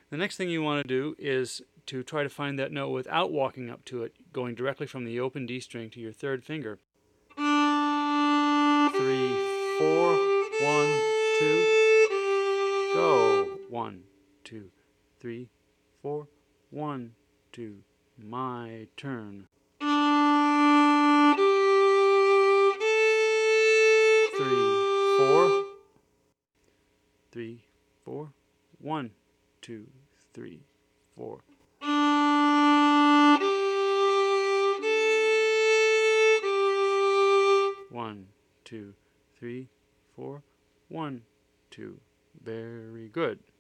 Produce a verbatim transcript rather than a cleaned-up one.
The next thing you want to do is to try to find that note without walking up to it, going directly from the open D string to your third finger. Three, four, one, two, go. One, two, three, four, one, two, my turn. Three, four, three, four, one, two, three, four. One, two, three, four, one, two. Very good.